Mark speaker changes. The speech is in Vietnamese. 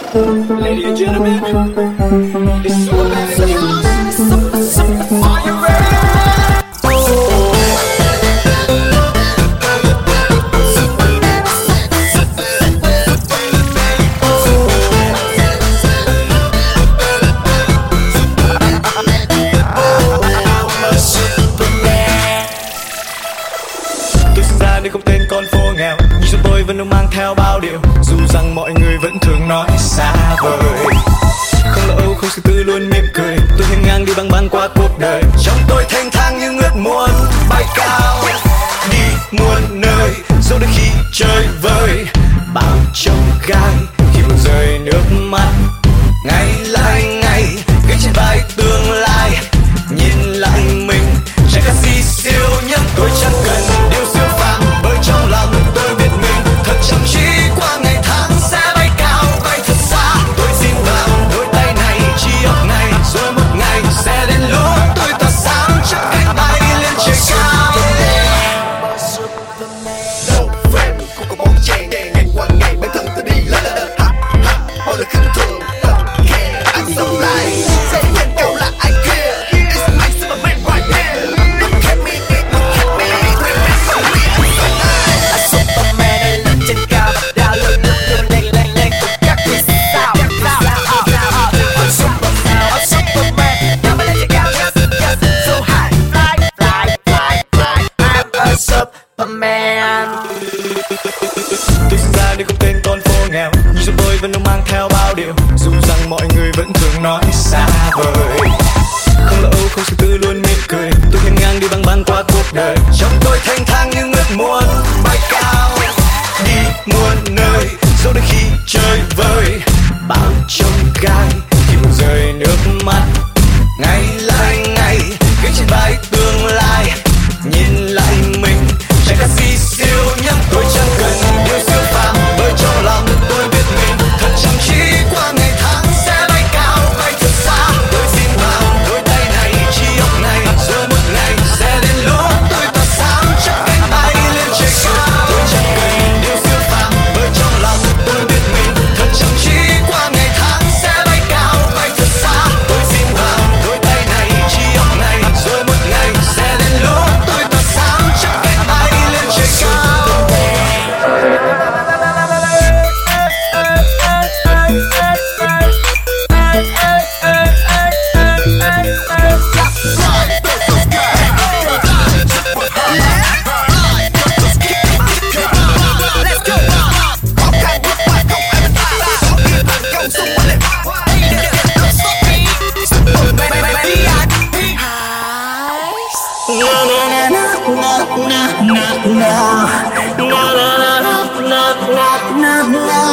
Speaker 1: Ladies and gentlemen, it's Superman in the house. Are you ready?
Speaker 2: Tôi sinh ra nơi không tên con phố nghèo, nhưng trong tôi vẫn luôn mang theo bao điều. Dù rằng mọi người vẫn thường nói xa vời, không lo âu không suy tư luôn mỉm cười. Tôi hiên ngang đi băng băng qua cuộc đời, trong tôi thênh thang như ước muốn bay cao đi muôn nơi. Dẫu đôi khi chơi vơi bao trông gai, khi buồn rơi nước mắt ngày lại ngày gánh trên vai tương lai. Nhìn lại mình chẳng có gì siêu, nhưng tôi chẳng cần điều siêu phàm, bởi trong lòng tôi biết mình thật chăm chỉ qua ngày tháng sẽ bay cao bay thật xa. Tôi xin vào đôi tay này chi óc này, rồi một ngày sẽ đến lúc tôi tỏa sáng chắp cánh bay lên trời cao.
Speaker 3: No friend, không có bóng chèn đèn ngày qua ngày bản thân tôi đi la la la ha ha, mọi lời khinh thường. Anh sống lại sẽ nhận câu là ai kia. It's my Superman right here. Look at me, look at me, remember me, I'm so nice.
Speaker 1: Superman anh lên trên cao, đao luôn luôn lên lên lên cùng các vì sao. I'm Superman, now I'm lên trên cao, yes yes so high, fly fly fly fly. I'm a Superman.
Speaker 2: Tôi sinh ra nơi không tên con phố nghèo, nhưng trong tôi vẫn luôn mang theo bao điều. Dù rằng mọi người vẫn thường nói xa vời, không lo âu không suy tư luôn mỉm cười. Tôi hiên ngang đi băng băng qua cuộc đời, trong tôi thênh thang như ước muốn bay cao đi muôn nơi. Dẫu đôi khi chơi vơi bao trông gai, khi buồn rơi nước mắt ngày lại ngày gánh trên vai tương lai. Nhìn lại mình chẳng có gì siêu, nhưng tôi chẳng cần điều siêu phàm, bởi trong lòng tôi biết mình thật chăm chỉ qua ngày tháng sẽ bay cao bay thật xa. Tôi xin vào đôi tay này chi óc này, rồi một ngày sẽ đến lúc tôi tỏa sáng chắp cánh bay lên trời cao. Tôi chẳng cần điều siêu phàm, bởi trong lòng tôi biết mình thật chăm chỉ qua ngày tháng sẽ bay cao bay thật xa. Tôi xin vào đôi tay này chi óc này, rồi một ngày sẽ đến lúc tôi tỏa sáng chắp cánh bay lên trời cao.
Speaker 1: Na na na na na na na na na na.